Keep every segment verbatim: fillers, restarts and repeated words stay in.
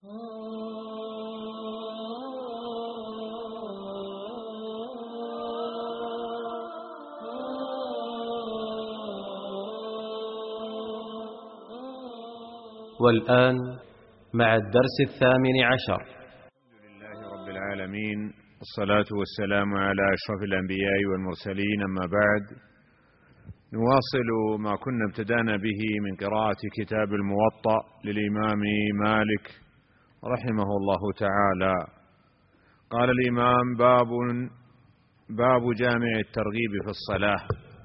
والآن مع الدرس الثامن عشر. الحمد لله رب العالمين، والصلاة والسلام على أشرف الأنبياء والمرسلين، أما بعد، نواصل ما كنا ابتدأنا به من قراءة كتاب الموطأ للإمام مالك رحمه الله تعالى. قال الإمام: باب باب جامع الترغيب في الصلاة.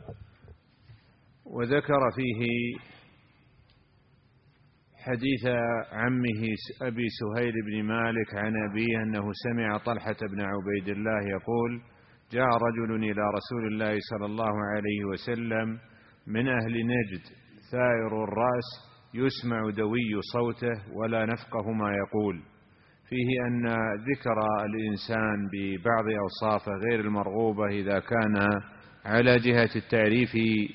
وذكر فيه حديث عمه أبي سهيل بن مالك عن أبيه أنه سمع طلحة بن عبيد الله يقول: جاء رجل إلى رسول الله صلى الله عليه وسلم من أهل نجد ثائر الرأس يسمع دوي صوته ولا نفقه ما يقول، فيه أن ذكر الإنسان ببعض أوصافه غير المرغوبة إذا كان على جهة التعريف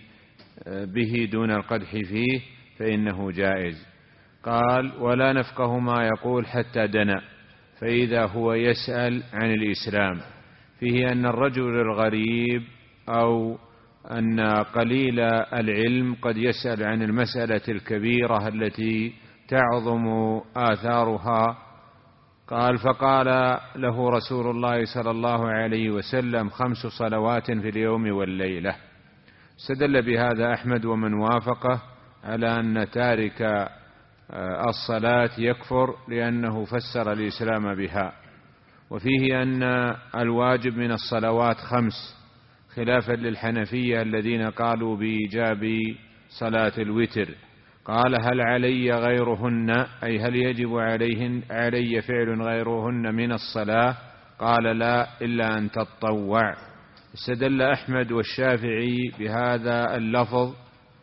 به دون القدح فيه فإنه جائز. قال: ولا نفقه ما يقول حتى دنا، فإذا هو يسأل عن الإسلام، فيه أن الرجل الغريب أو أن قليل العلم قد يسأل عن المسألة الكبيرة التي تعظم آثارها. قال: فقال له رسول الله صلى الله عليه وسلم: خمس صلوات في اليوم والليلة. استدل بهذا أحمد ومن وافقه على أن تارك الصلاة يكفر لأنه فسر الإسلام بها، وفيه أن الواجب من الصلوات خمس، خلافا للحنفية الذين قالوا بإيجاب صلاة الوتر. قال: هل علي غيرهن، أي هل يجب عليهن علي فعل غيرهن من الصلاة؟ قال: لا، إلا أن تطوع. استدل أحمد والشافعي بهذا اللفظ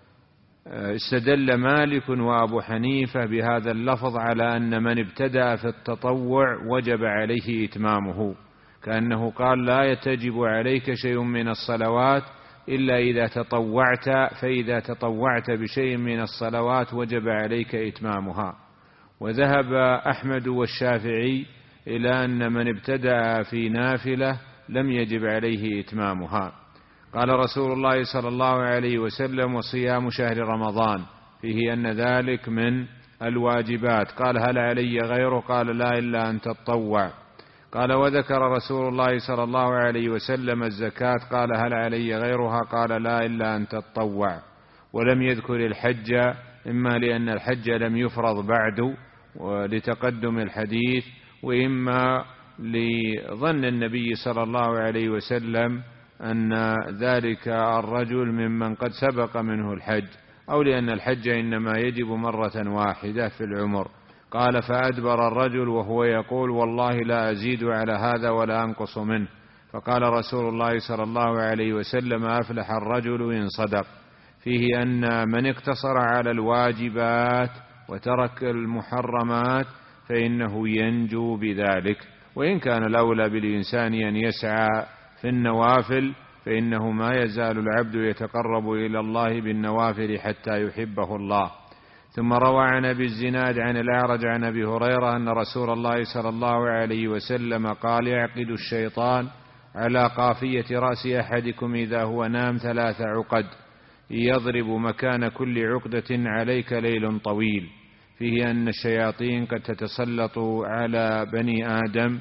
استدل مالك وأبو حنيفة بهذا اللفظ على أن من ابتدأ في التطوع وجب عليه إتمامه، كأنه قال: لا يتجب عليك شيء من الصلوات إلا إذا تطوعت، فإذا تطوعت بشيء من الصلوات وجب عليك إتمامها. وذهب أحمد والشافعي إلى أن من ابتدأ في نافلة لم يجب عليه إتمامها. قال رسول الله صلى الله عليه وسلم: وصيام شهر رمضان، فيه أن ذلك من الواجبات. قال: هل علي غيره؟ قال: لا، إلا أن تطوع. قال: وذكر رسول الله صلى الله عليه وسلم الزكاة. قال: هل علي غيرها؟ قال: لا، إلا أن تطوع. ولم يذكر الحج، إما لأن الحج لم يفرض بعد ولتقدم الحديث، وإما لظن النبي صلى الله عليه وسلم أن ذلك الرجل ممن قد سبق منه الحج، أو لأن الحج إنما يجب مرة واحدة في العمر. قال: فأدبر الرجل وهو يقول: والله لا أزيد على هذا ولا أنقص منه. فقال رسول الله صلى الله عليه وسلم: أفلح الرجل إن صدق. فيه أن من اقتصر على الواجبات وترك المحرمات فإنه ينجو بذلك، وإن كان الأولى بالإنسان أن يسعى في النوافل، فإنه ما يزال العبد يتقرب إلى الله بالنوافل حتى يحبه الله. ثم روى عن أبي الزناد عن الأعرج عن أبي هريرة أن رسول الله صلى الله عليه وسلم قال: يعقد الشيطان على قافية رأس أحدكم إذا هو نام ثلاث عقد، يضرب مكان كل عقدة عليك ليل طويل. فيه أن الشياطين قد تتسلط على بني آدم،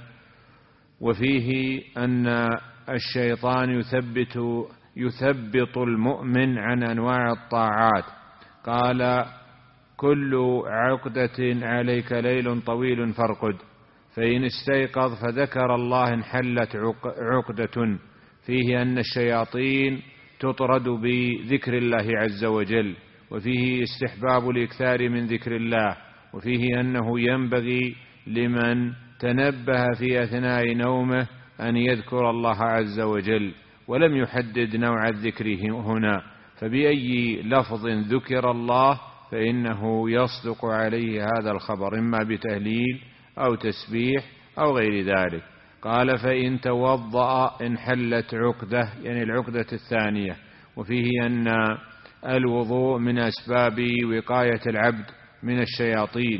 وفيه أن الشيطان يثبت يثبط المؤمن عن أنواع الطاعات. قال: كل عقدة عليك ليل طويل فارقد، فإن استيقظ فذكر الله انحلت عقدة. فيه أن الشياطين تطرد بذكر الله عز وجل، وفيه استحباب الإكثار من ذكر الله، وفيه أنه ينبغي لمن تنبه في أثناء نومه أن يذكر الله عز وجل، ولم يحدد نوع الذكر هنا، فبأي لفظ ذكر الله فإنه يصدق عليه هذا الخبر، إما بتهليل أو تسبيح أو غير ذلك. قال: فإن توضأ انحلت عقدة، يعني العقدة الثانية. وفيه أن الوضوء من أسباب وقاية العبد من الشياطين.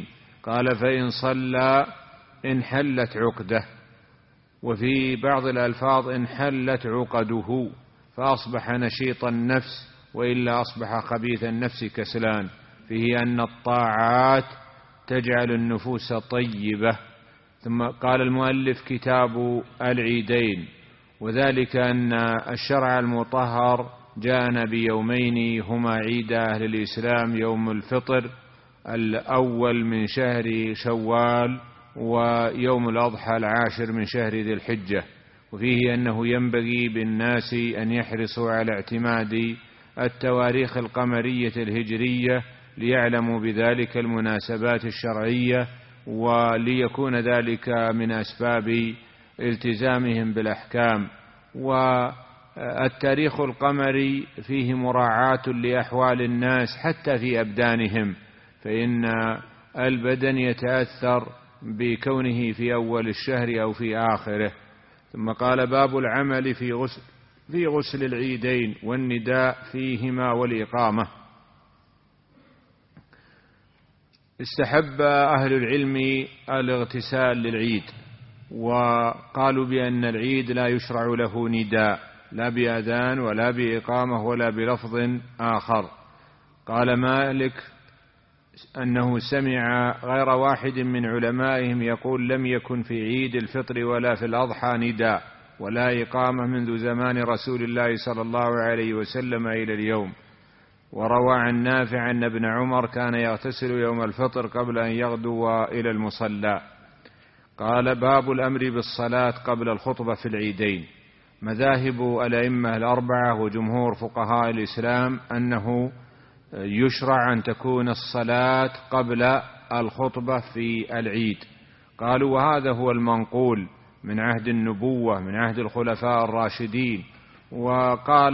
قال فإن صلى انحلت عقده، وفي بعض الألفاظ انحلت عقده فأصبح نشيط النفس، وإلا أصبح خبيث النفس كسلان. فيه أن الطاعات تجعل النفوس طيبة. ثم قال المؤلف كتاب العيدين، وذلك أن الشرع المطهر جاءنا بيومين هما عيد أهل الإسلام، يوم الفطر الأول من شهر شوال، ويوم الأضحى العاشر من شهر ذي الحجة. وفيه أنه ينبغي بالناس أن يحرصوا على اعتماد التواريخ القمرية الهجرية ليعلموا بذلك المناسبات الشرعية، وليكون ذلك من أسباب التزامهم بالأحكام. والتاريخ القمري فيه مراعاة لأحوال الناس حتى في أبدانهم، فإن البدن يتأثر بكونه في أول الشهر أو في آخره. ثم قال باب العمل في غسل, في غسل العيدين والنداء فيهما والإقامة. استحب أهل العلم الاغتسال للعيد، وقالوا بأن العيد لا يشرع له نداء، لا بأذان ولا بإقامة ولا بلفظ آخر. قال مالك أنه سمع غير واحد من علمائهم يقول لم يكن في عيد الفطر ولا في الأضحى نداء ولا إقامة منذ زمان رسول الله صلى الله عليه وسلم إلى اليوم. وروى عن نافع أن ابن عمر كان يغتسل يوم الفطر قبل أن يغدو إلى المصلى. قال باب الأمر بالصلاة قبل الخطبة في العيدين. مذاهب الأئمة الأربعة وجمهور فقهاء الإسلام أنه يشرع أن تكون الصلاة قبل الخطبة في العيد. قالوا وهذا هو المنقول من عهد النبوة من عهد الخلفاء الراشدين. وقال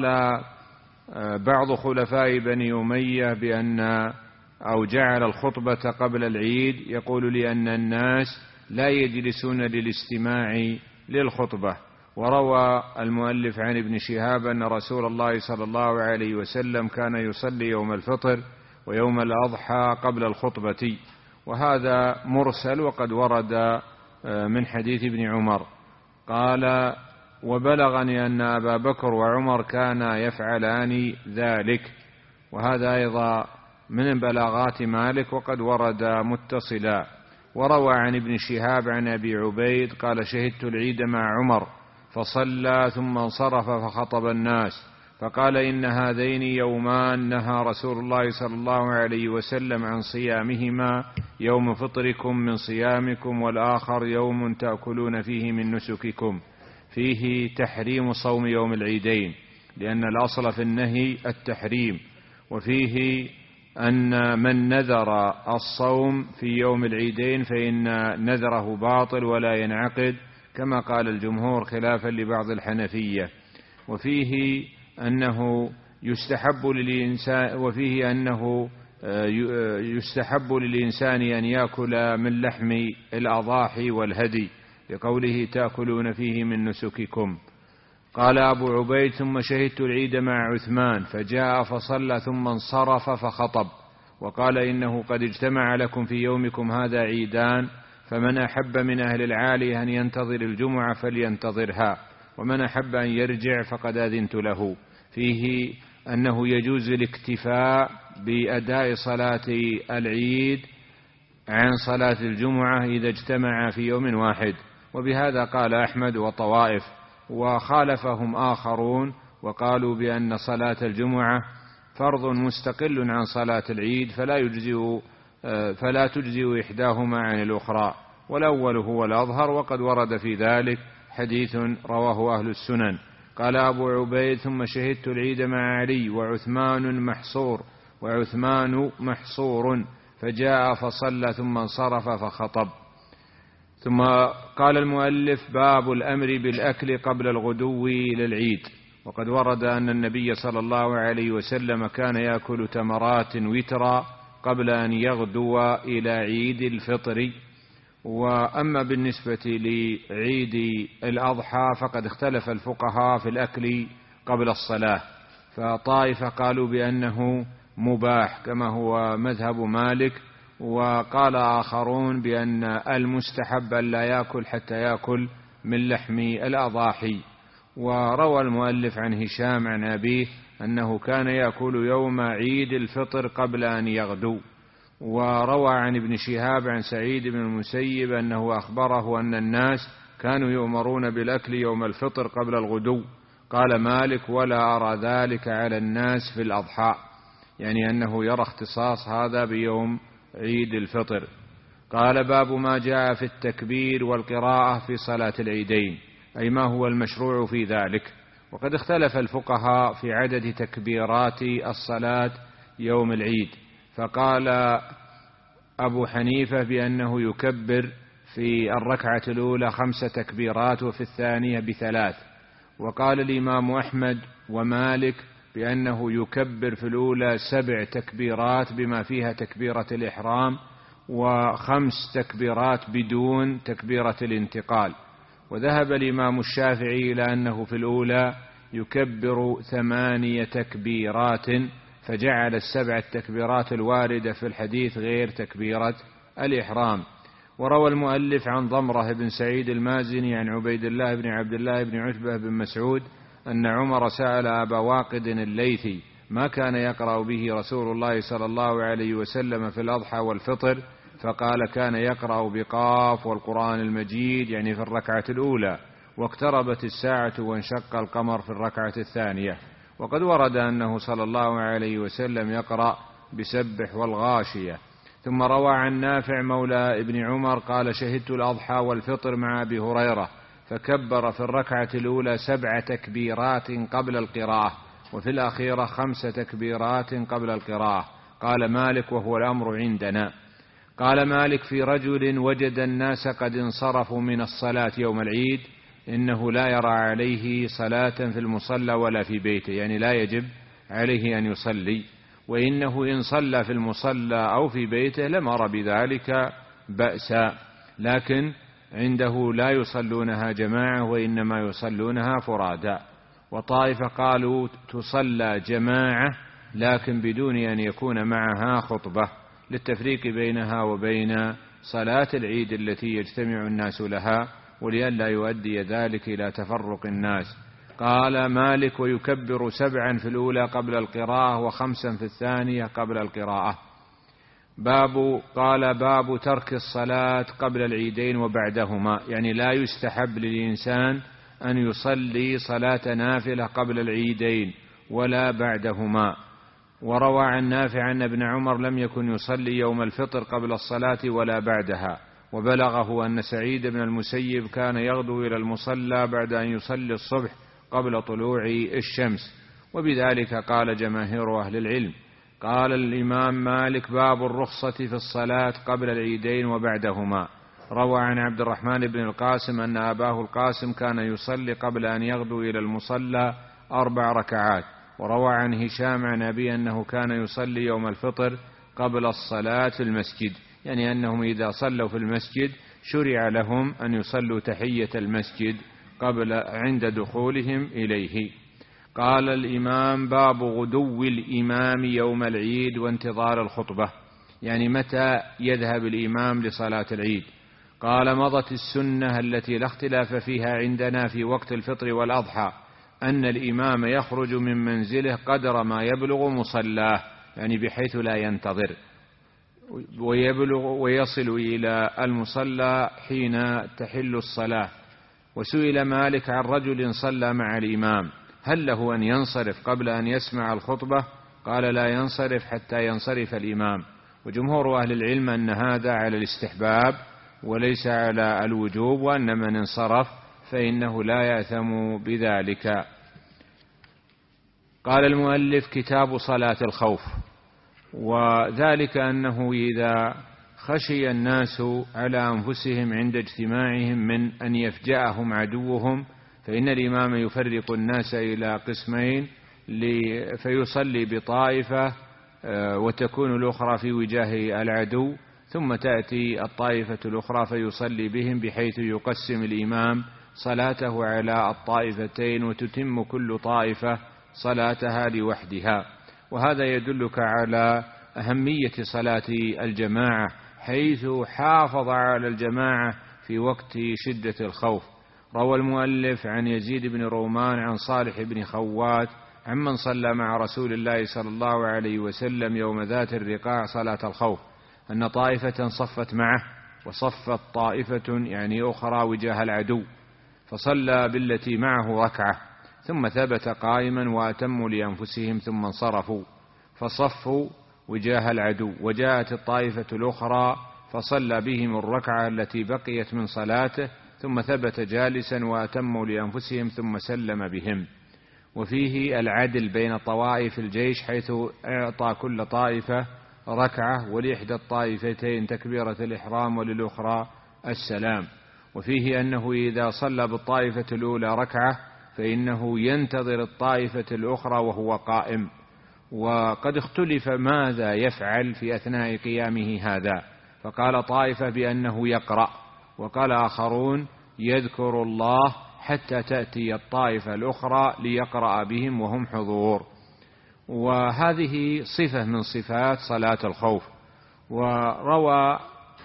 بعض خلفاء بني أمية بأن أو جعل الخطبة قبل العيد، يقول لأن الناس لا يجلسون للاستماع للخطبة. وروى المؤلف عن ابن شهاب أن رسول الله صلى الله عليه وسلم كان يصلي يوم الفطر ويوم الأضحى قبل الخطبة، وهذا مرسل وقد ورد من حديث ابن عمر. قال وبلغني أن أبا بكر وعمر كانا يفعلان ذلك، وهذا أيضا من بلاغات مالك وقد ورد متصلا. وروى عن ابن شهاب عن أبي عبيد قال شهدت العيد مع عمر فصلى ثم انصرف فخطب الناس فقال إن هذين يومان نهى رسول الله صلى الله عليه وسلم عن صيامهما، يوم فطركم من صيامكم والآخر يوم تأكلون فيه من نسككم. فيه تحريم صوم يوم العيدين لأن الأصل في النهي التحريم. وفيه أن من نذر الصوم في يوم العيدين فإن نذره باطل ولا ينعقد كما قال الجمهور خلافا لبعض الحنفية. وفيه أنه يستحب للإنسان وفيه أنه يستحب للإنسان أن يأكل من لحم الأضاحي والهدي لقوله تأكلون فيه من نسككم. قال أبو عبيد ثم شهدت العيد مع عثمان فجاء فصلى ثم انصرف فخطب وقال إنه قد اجتمع لكم في يومكم هذا عيدان، فمن أحب من أهل العالي أن ينتظر الجمعة فلينتظرها، ومن أحب أن يرجع فقد أذنت له. فيه أنه يجوز الاكتفاء بأداء صلاة العيد عن صلاة الجمعة إذا اجتمع في يوم واحد، وبهذا قال أحمد وطوائف. وخالفهم آخرون وقالوا بأن صلاة الجمعة فرض مستقل عن صلاة العيد فلا يجزئ فلا تجزئ إحداهما عن الأخرى، والأول هو الأظهر، وقد ورد في ذلك حديث رواه أهل السنن. قال أبو عبيد ثم شهدت العيد مع علي وعثمان محصور وعثمان محصور فجاء فصلى ثم انصرف فخطب. ثم قال المؤلف باب الأمر بالأكل قبل الغدو للعيد. وقد ورد أن النبي صلى الله عليه وسلم كان يأكل تمرات وترا قبل أن يغدو إلى عيد الفطر. وأما بالنسبة لعيد الأضحى فقد اختلف الفقهاء في الأكل قبل الصلاة، فطائفة قالوا بأنه مباح كما هو مذهب مالك، وقال آخرون بأن المستحب أن لا يأكل حتى يأكل من لحم الأضاحي. وروى المؤلف عن هشام عن أبيه أنه كان يأكل يوم عيد الفطر قبل أن يغدو. وروى عن ابن شهاب عن سعيد بن المسيب أنه أخبره أن الناس كانوا يؤمرون بالأكل يوم الفطر قبل الغدو. قال مالك: ولا أرى ذلك على الناس في الأضحى، يعني أنه يرى اختصاص هذا بيوم عيد الفطر. قال: باب ما جاء في التكبير والقراءة في صلاة العيدين، أي ما هو المشروع في ذلك. وقد اختلف الفقهاء في عدد تكبيرات الصلاة يوم العيد، فقال أبو حنيفة بأنه يكبر في الركعة الأولى خمس تكبيرات وفي الثانية بثلاث. وقال الإمام أحمد ومالك بأنه يكبر في الأولى سبع تكبيرات بما فيها تكبيرة الإحرام، وخمس تكبيرات بدون تكبيرة الانتقال. وذهب الإمام الشافعي إلى أنه في الأولى يكبر ثمانية تكبيرات، فجعل السبع التكبيرات الواردة في الحديث غير تكبيرة الإحرام. وروى المؤلف عن ضمرة بن سعيد المازني عن عبيد الله بن عبد الله بن عتبة بن مسعود أن عمر سأل أبا واقد الليثي ما كان يقرأ به رسول الله صلى الله عليه وسلم في الأضحى والفطر، فقال: كان يقرأ بقاف والقرآن المجيد، يعني في الركعة الأولى، واقتربت الساعة وانشق القمر في الركعة الثانية. وقد ورد أنه صلى الله عليه وسلم يقرأ بسبح والغاشية. ثم روى عن نافع مولى ابن عمر قال: شهدت الأضحى والفطر مع أبي هريرة فكبر في الركعة الأولى سبع تكبيرات قبل القراءة، وفي الأخيرة خمس تكبيرات قبل القراءة. قال مالك: وهو الأمر عندنا. قال مالك: في رجل وجد الناس قد انصرفوا من الصلاة يوم العيد، إنه لا يرى عليه صلاة في المصلى ولا في بيته، يعني لا يجب عليه أن يصلي، وإنه إن صلى في المصلى أو في بيته لم أر بذلك بأسا، لكن عنده لا يصلونها جماعة وإنما يصلونها فرادا. وطائفة قالوا تصلى جماعة لكن بدون أن يكون معها خطبة، للتفريق بينها وبين صلاة العيد التي يجتمع الناس لها، ولئلا يؤدي ذلك إلى تفرق الناس. قال مالك: ويكبر سبعا في الأولى قبل القراءة وخمسا في الثانية قبل القراءة. باب قال باب ترك الصلاة قبل العيدين وبعدهما، يعني لا يستحب للإنسان أن يصلي صلاة نافلة قبل العيدين ولا بعدهما. وروى عن نافع أن ابن عمر لم يكن يصلي يوم الفطر قبل الصلاة ولا بعدها. وبلغه أن سعيد بن المسيب كان يغدو إلى المصلى بعد أن يصلي الصبح قبل طلوع الشمس، وبذلك قال جماهير أهل العلم. قال الإمام مالك: باب الرخصة في الصلاة قبل العيدين وبعدهما. روى عن عبد الرحمن بن القاسم أن أباه القاسم كان يصلي قبل أن يغدو إلى المصلى أربع ركعات. وروى عن هشام عن أبي أنه كان يصلي يوم الفطر قبل الصلاة في المسجد، يعني أنهم إذا صلوا في المسجد شرع لهم أن يصلوا تحية المسجد قبل عند دخولهم إليه. قال الإمام: باب غدو الإمام يوم العيد وانتظار الخطبة، يعني متى يذهب الإمام لصلاة العيد. قال: مضت السنة التي لا اختلاف فيها عندنا في وقت الفطر والأضحى أن الإمام يخرج من منزله قدر ما يبلغ مصلاه، يعني بحيث لا ينتظر، ويبلغ ويصل إلى المصلى حين تحل الصلاة. وسئل مالك عن رجل صلى مع الإمام هل له أن ينصرف قبل أن يسمع الخطبة؟ قال: لا ينصرف حتى ينصرف الإمام. وجمهور أهل العلم أن هذا على الاستحباب وليس على الوجوب، وأن من انصرف فإنه لا يأثم بذلك. قال المؤلف: كتاب صلاة الخوف. وذلك أنه إذا خشي الناس على أنفسهم عند اجتماعهم من أن يفجأهم عدوهم، فإن الإمام يفرق الناس إلى قسمين فيصلي بطائفة وتكون الأخرى في وجاه العدو، ثم تأتي الطائفة الأخرى فيصلي بهم، بحيث يقسم الإمام صلاته على الطائفتين وتتم كل طائفة صلاتها لوحدها. وهذا يدلك على أهمية صلاة الجماعة، حيث حافظ على الجماعة في وقت شدة الخوف. روى المؤلف عن يزيد بن رومان عن صالح بن خوات عمن صلى مع رسول الله صلى الله عليه وسلم يوم ذات الرقاع صلاة الخوف أن طائفة صفت معه وصفت طائفة يعني أخرى وجاه العدو، فصلى بالتي معه ركعة ثم ثبت قائما وأتموا لأنفسهم ثم انصرفوا فصفوا وجاه العدو، وجاءت الطائفة الأخرى فصلى بهم الركعة التي بقيت من صلاته ثم ثبت جالسا وأتموا لأنفسهم ثم سلم بهم. وفيه العدل بين طوائف الجيش، حيث أعطى كل طائفة ركعة ولإحدى الطائفتين تكبيرة الإحرام وللأخرى السلام. وفيه أنه إذا صلى بالطائفة الأولى ركعة فإنه ينتظر الطائفة الأخرى وهو قائم، وقد اختلف ماذا يفعل في أثناء قيامه هذا، فقال طائفة بأنه يقرأ، وقال آخرون يذكر الله حتى تأتي الطائفة الأخرى ليقرأ بهم وهم حضور. وهذه صفة من صفات صلاة الخوف. وروى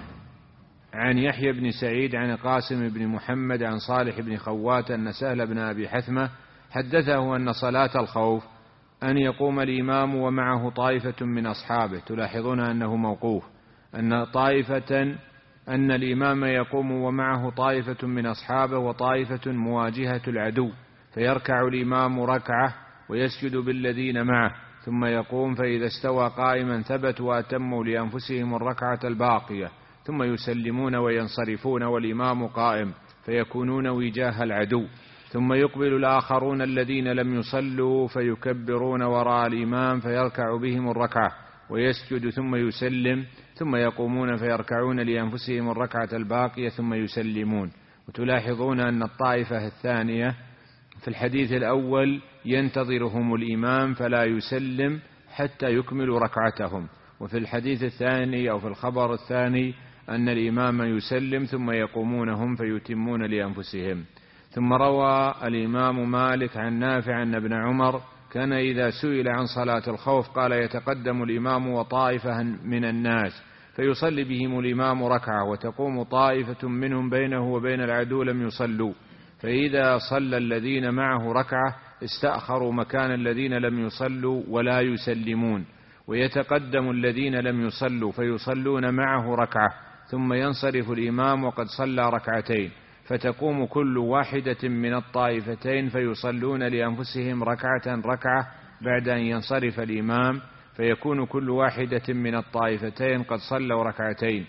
عن يحيى بن سعيد عن قاسم بن محمد عن صالح بن خوات أن سهل بن أبي حثمة حدثه أن صلاة الخوف أن يقوم الإمام ومعه طائفة من أصحابه، تلاحظون أنه موقوف، أن طائفة أن الإمام يقوم ومعه طائفة من أصحابه وطائفة مواجهة العدو، فيركع الإمام ركعة ويسجد بالذين معه ثم يقوم، فإذا استوى قائما ثبت وأتموا لأنفسهم الركعة الباقية ثم يسلمون وينصرفون والإمام قائم فيكونون وجاه العدو، ثم يقبل الآخرون الذين لم يصلوا فيكبرون وراء الإمام فيركع بهم الركعة ويسجد ثم يسلم ثم يقومون فيركعون لأنفسهم الركعة الباقية ثم يسلمون. وتلاحظون أن الطائفة الثانية في الحديث الأول ينتظرهم الإمام فلا يسلم حتى يكملوا ركعتهم، وفي الحديث الثاني أو في الخبر الثاني أن الإمام يسلم ثم يقومون هم فيتمون لأنفسهم. ثم روى الإمام مالك عن نافع أن ابن عمر كان إذا سئل عن صلاة الخوف قال يتقدم الإمام وطائفة من الناس فيصلي بهم الإمام ركعة وتقوم طائفة منهم بينه وبين العدو لم يصلوا، فإذا صلى الذين معه ركعة استأخروا مكان الذين لم يصلوا ولا يسلمون، ويتقدم الذين لم يصلوا فيصلون معه ركعة ثم ينصرف الإمام وقد صلى ركعتين، فتقوم كل واحدة من الطائفتين فيصلون لأنفسهم ركعة ركعة بعد أن ينصرف الإمام، فيكون كل واحدة من الطائفتين قد صلوا ركعتين.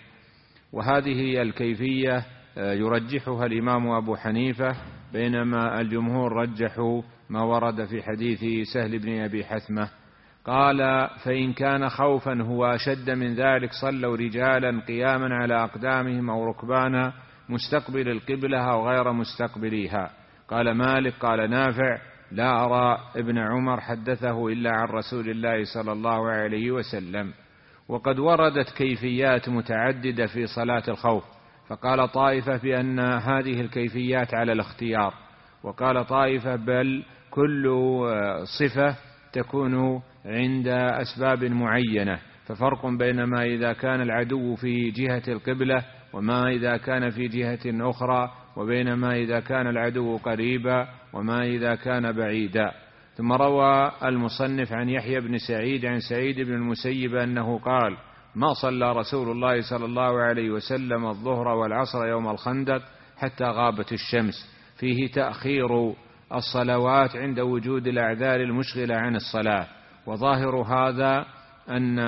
وهذه الكيفية يرجحها الإمام أبو حنيفة، بينما الجمهور رجحوا ما ورد في حديث سهل بن أبي حثمة. قال فإن كان خوفا هو أشد من ذلك صلوا رجالا قياما على أقدامهم أو ركبانا مستقبل القبلة أو غير مستقبليها. قال مالك قال نافع لا أرى ابن عمر حدثه إلا عن رسول الله صلى الله عليه وسلم. وقد وردت كيفيات متعددة في صلاة الخوف، فقال طائفة بأن هذه الكيفيات على الاختيار، وقال طائفة بل كل صفة تكون عند أسباب معينة، ففرق بين ما إذا كان العدو في جهة القبلة وما إذا كان في جهة أخرى، وبين ما إذا كان العدو قريبا وما إذا كان بعيدا. ثم روى المصنف عن يحيى بن سعيد عن سعيد بن المسيب أنه قال ما صلى رسول الله صلى الله عليه وسلم الظهر والعصر يوم الخندق حتى غابت الشمس، فيه تأخير الصلوات عند وجود الأعذار المشغلة عن الصلاة. وظاهر هذا أن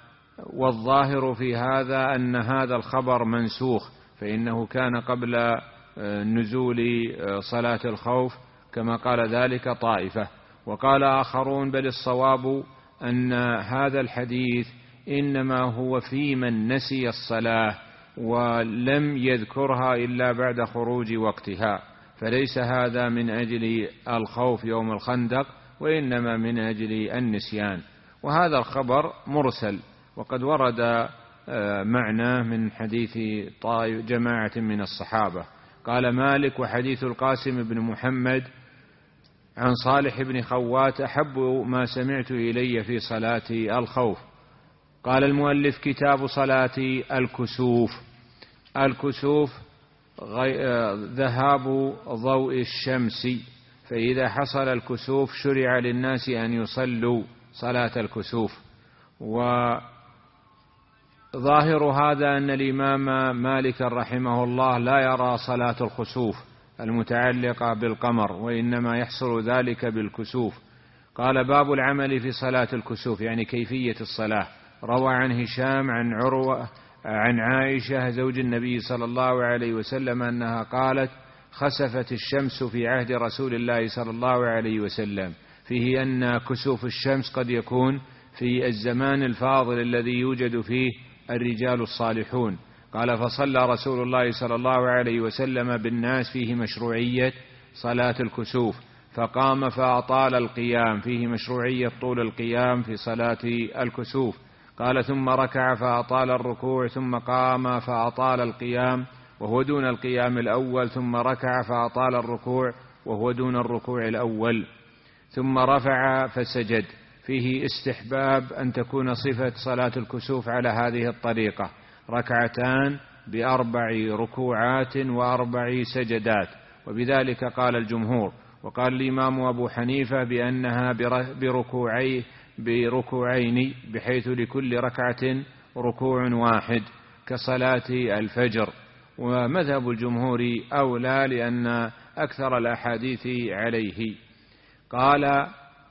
والظاهر في هذا أن هذا الخبر منسوخ، فإنه كان قبل نزول صلاة الخوف كما قال ذلك طائفة. وقال آخرون بل الصواب أن هذا الحديث إنما هو في من نسي الصلاة ولم يذكرها إلا بعد خروج وقتها، فليس هذا من أجل الخوف يوم الخندق وإنما من أجل النسيان. وهذا الخبر مرسل، وقد ورد معناه من حديث جماعة من الصحابة. قال مالك وحديث القاسم بن محمد عن صالح بن خوات أحب ما سمعت إلي في صلاة الخوف. قال المؤلف: كتاب صلاة الكسوف. الكسوف ذهاب ضوء الشمس، فإذا حصل الكسوف شرع للناس أن يصلوا صلاة الكسوف. وظاهر هذا أن الإمام مالك رحمه الله لا يرى صلاة الخسوف المتعلقة بالقمر، وإنما يحصل ذلك بالكسوف. قال: باب العمل في صلاة الكسوف، يعني كيفية الصلاة. روى عن هشام عن عروة عن عائشة زوج النبي صلى الله عليه وسلم أنها قالت: خسفت الشمس في عهد رسول الله صلى الله عليه وسلم، فيه أن كسوف الشمس قد يكون في الزمان الفاضل الذي يوجد فيه الرجال الصالحون. قال: فصلى رسول الله صلى الله عليه وسلم بالناس، فيه مشروعية صلاة الكسوف، فقام فأطال القيام، فيه مشروعية طول القيام في صلاة الكسوف. قال: ثم ركع فأطال الركوع، ثم قام فأطال القيام وهو دون القيام الأول، ثم ركع فأطال الركوع وهو دون الركوع الأول، ثم رفع فسجد. فيه استحباب أن تكون صفة صلاة الكسوف على هذه الطريقة: ركعتان بأربع ركوعات وأربع سجدات، وبذلك قال الجمهور. وقال الإمام أبو حنيفة بأنها بركوعي بركوعين، بحيث لكل ركعة ركوع واحد كصلاة الفجر. ومذهب الجمهور أولى لأن أكثر الأحاديث عليه. قال: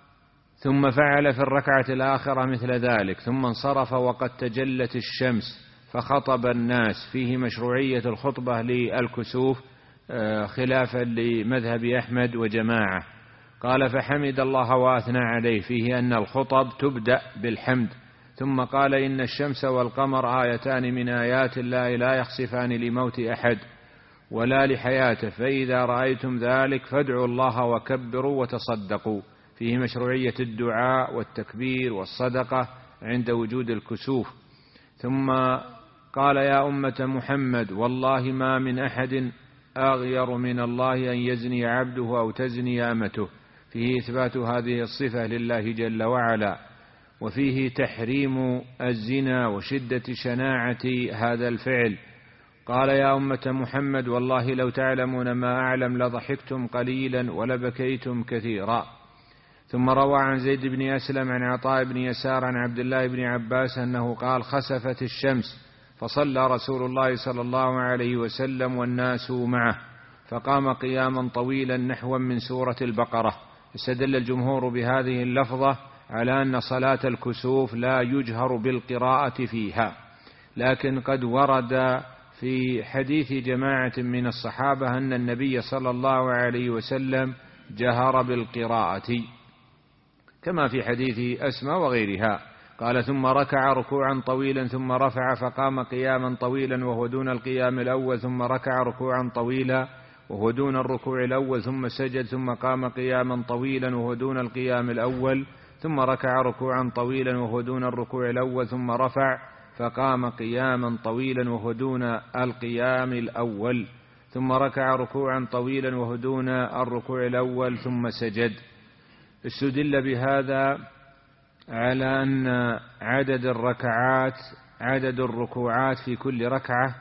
ثم فعل في الركعة الآخرة مثل ذلك، ثم انصرف وقد تجلت الشمس فخطب الناس، فيه مشروعية الخطبة للكسوف خلافا لمذهب أحمد وجماعة. قال: فحمد الله وأثنى عليه، فيه أن الخطب تبدأ بالحمد. ثم قال: إن الشمس والقمر آيتان من آيات الله لا يخسفان لموت أحد ولا لحياته، فإذا رأيتم ذلك فادعوا الله وكبروا وتصدقوا. فيه مشروعية الدعاء والتكبير والصدقة عند وجود الكسوف. ثم قال: يا أمة محمد، والله ما من أحد أغير من الله أن يزني عبده أو تزني أمته. فيه إثبات هذه الصفة لله جل وعلا، وفيه تحريم الزنا وشدة شناعة هذا الفعل. قال: يا أمة محمد، والله لو تعلمون ما أعلم لضحكتم قليلا ولبكيتم كثيرا. ثم روى عن زيد بن أسلم عن عطاء بن يسار عن عبد الله بن عباس أنه قال: خسفت الشمس فصلى رسول الله صلى الله عليه وسلم والناس معه، فقام قياما طويلا نحوا من سورة البقرة. استدل الجمهور بهذه اللفظة على أن صلاة الكسوف لا يجهر بالقراءة فيها، لكن قد ورد في حديث جماعة من الصحابة أن النبي صلى الله عليه وسلم جهر بالقراءة، كما في حديث أسماء وغيرها. قال: ثم ركع ركوعا طويلا ثم رفع فقام قياما طويلا وهو دون القيام الأول، ثم ركع ركوعا طويلا وهو دون الركوع الأول، ثم سجد، ثم قام قياما طويلا وهو دون القيام الأول، ثم ركع ركوعا طويلا وهو دون الركوع الأول، ثم رفع فقام قياما طويلا وهو دون القيام الأول، ثم ركع ركوعا طويلا وهو دون الركوع الأول، ثم سجد. استدل بهذا على أن عدد الركعات عدد الركوعات في كل ركعة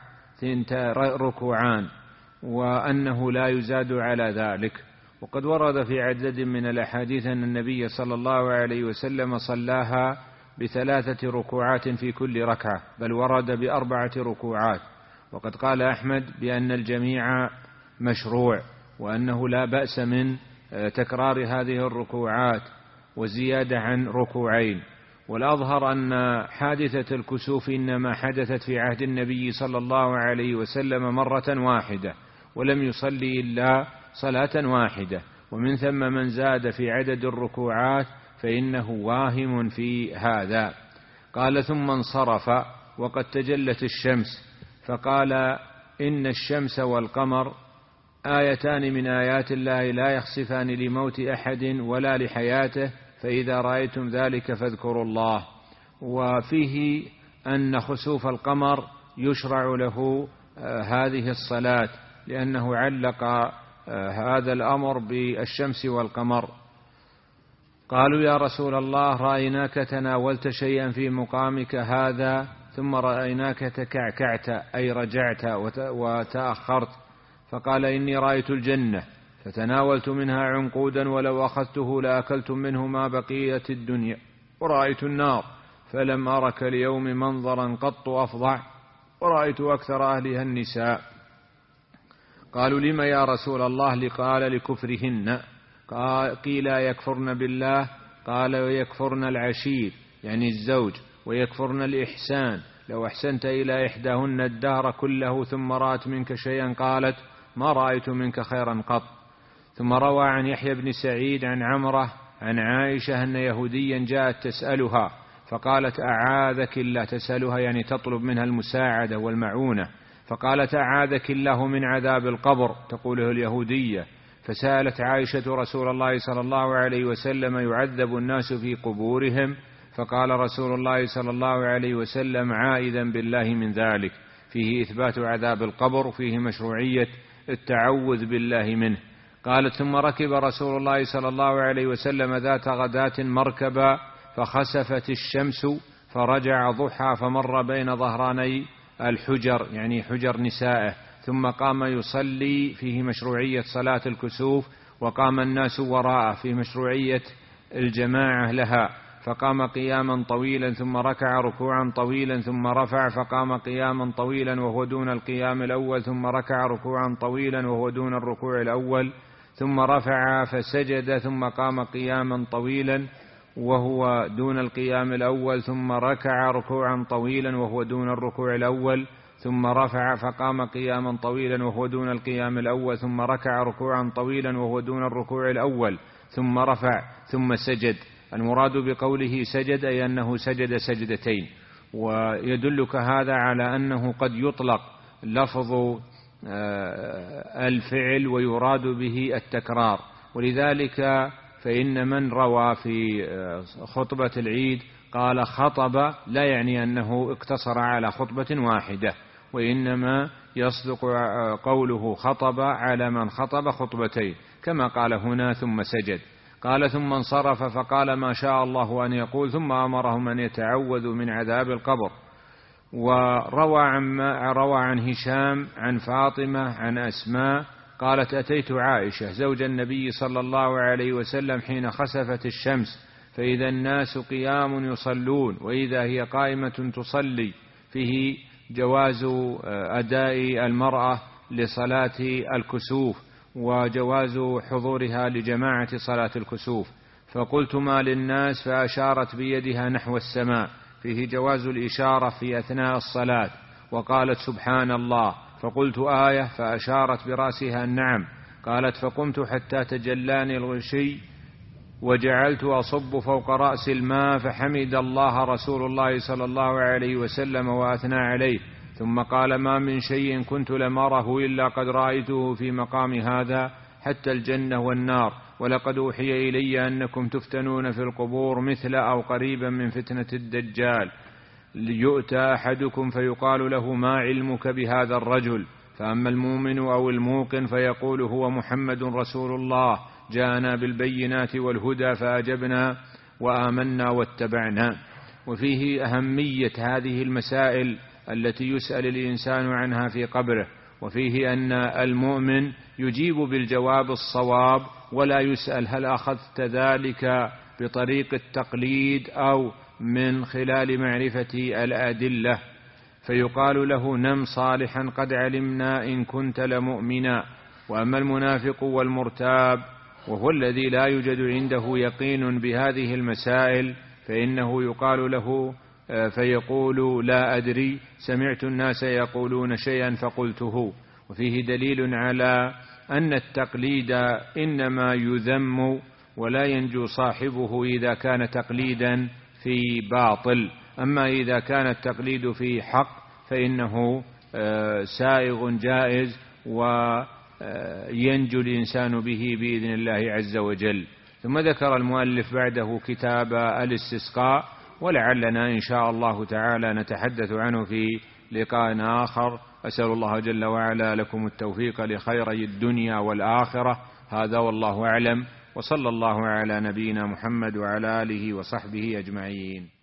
ركوعان، وأنه لا يزاد على ذلك. وقد ورد في عدد من الأحاديث أن النبي صلى الله عليه وسلم صلاها بثلاثة ركوعات في كل ركعة، بل ورد بأربعة ركوعات. وقد قال أحمد بأن الجميع مشروع، وأنه لا بأس من تكرار هذه الركوعات وزيادة عن ركوعين. والأظهر أن حادثة الكسوف إنما حدثت في عهد النبي صلى الله عليه وسلم مرة واحدة، ولم يصلي إلا صلاة واحدة، ومن ثم من زاد في عدد الركوعات فإنه واهم في هذا. قال: ثم انصرف وقد تجلت الشمس، فقال: إن الشمس والقمر آيتان من آيات الله لا يخسفان لموت أحد ولا لحياته، فإذا رأيتم ذلك فاذكروا الله. وفيه أن خسوف القمر يشرع له هذه الصلاة، لأنه علق هذا الأمر بالشمس والقمر. قالوا يا رسول الله رأيناك تناولت شيئا في مقامك هذا ثم رأيناك تكعكعت أي رجعت وتأخرت. فقال إني رأيت الجنة فتناولت منها عنقودا ولو أخذته لأكلتم منه ما بقية الدنيا، ورأيت النار فلم أرك اليوم منظرا قط أفظع، ورأيت أكثر أهلها النساء. قالوا لم يا رسول الله؟ قال لكفرهن. قيل يكفرن بالله؟ قال ويكفرن العشير يعني الزوج، ويكفرن الإحسان، لو أحسنت إلى إحداهن الدهر كله ثم رأت منك شيئا قالت ما رأيت منك خيرا قط. ثم روى عن يحيى بن سعيد عن عمرة عن عائشة أن يهوديا جاءت تسألها فقالت أعاذك الله، تسألها يعني تطلب منها المساعدة والمعونة، فقالت أعاذك الله من عذاب القبر، تقوله اليهودية. فسألت عائشة رسول الله صلى الله عليه وسلم يعذب الناس في قبورهم؟ فقال رسول الله صلى الله عليه وسلم عائذا بالله من ذلك، فيه إثبات عذاب القبر، فيه مشروعية التعوذ بالله منه. قالت ثم ركب رسول الله صلى الله عليه وسلم ذات غداة مركبا فخسفت الشمس فرجع ضحى فمر بين ظهراني الحجر يعني حجر نسائه، ثم قام يصلي، فيه مشروعية صلاة الكسوف، وقام الناس وراءه، فيه مشروعية الجماعة لها، فقام قياما طويلا ثم ركع ركوعا طويلا ثم رفع فقام قياما طويلا وهو دون القيام الأول، ثم ركع ركوعا طويلا وهو دون الركوع الأول، ثم رفع فسجد ثم قام قياما طويلا وهو دون القيام الأول، ثم ركع ركوعا طويلا وهو دون الركوع الأول، ثم رفع فقام قياما طويلا وهو دون القيام الأول، ثم ركع ركوعا طويلا وهو دون الركوع الأول، ثم رفع ثم سجد. المراد بقوله سجد أي أنه سجد سجدتين. ويدلك هذا على أنه قد يطلق لفظ الفعل ويراد به التكرار، ولذلك فإن من روى في خطبة العيد قال خطب لا يعني أنه اقتصر على خطبة واحدة، وإنما يصدق قوله خطب على من خطب خطبتين، كما قال هنا ثم سجد. قال ثم انصرف فقال ما شاء الله أن يقول، ثم أمرهم أن يتعوذوا من عذاب القبر. وروى عن, روى عن هشام عن فاطمة عن أسماء قالت أتيت عائشة زوج النبي صلى الله عليه وسلم حين خسفت الشمس فإذا الناس قيام يصلون وإذا هي قائمة تصلي، فيه جواز أداء المرأة لصلاة الكسوف وجواز حضورها لجماعة صلاة الكسوف. فقلت ما للناس فأشارت بيدها نحو السماء، فيه جواز الإشارة في أثناء الصلاة. وقالت سبحان الله، فقلت آية فأشارت برأسها النعم. قالت فقمت حتى تجلاني الغشي وجعلت أصب فوق رأس الماء فحمد الله رسول الله صلى الله عليه وسلم وأثنى عليه، ثم قال ما من شيء كنت لم أره إلا قد رأيته في مقام هذا حتى الجنة والنار، ولقد أوحي إلي أنكم تفتنون في القبور مثل أو قريبا من فتنة الدجال، ليؤتى أحدكم فيقال له ما علمك بهذا الرجل، فأما المؤمن أو الموقن فيقول هو محمد رسول الله جاءنا بالبينات والهدى فأجبنا وآمنا واتبعنا. وفيه أهمية هذه المسائل التي يسأل الإنسان عنها في قبره، وفيه أن المؤمن يجيب بالجواب الصواب ولا يسأل هل أخذت ذلك بطريق التقليد أو من خلال معرفة الأدلة، فيقال له نم صالحا قد علمنا إن كنت لمؤمنا. وأما المنافق والمرتاب وهو الذي لا يوجد عنده يقين بهذه المسائل فإنه يقال له فيقول لا أدري سمعت الناس يقولون شيئا فقلته. وفيه دليل على أن التقليد إنما يذم ولا ينجو صاحبه إذا كان تقليدا في باطل، أما إذا كان التقليد في حق فإنه سائغ جائز وينجو الإنسان به بإذن الله عز وجل. ثم ذكر المؤلف بعده كتاب الاستسقاء، ولعلنا إن شاء الله تعالى نتحدث عنه في لقاء آخر. أسأل الله جل وعلا لكم التوفيق لخيري الدنيا والآخرة. هذا والله أعلم، وصلى الله على نبينا محمد وعلى آله وصحبه أجمعين.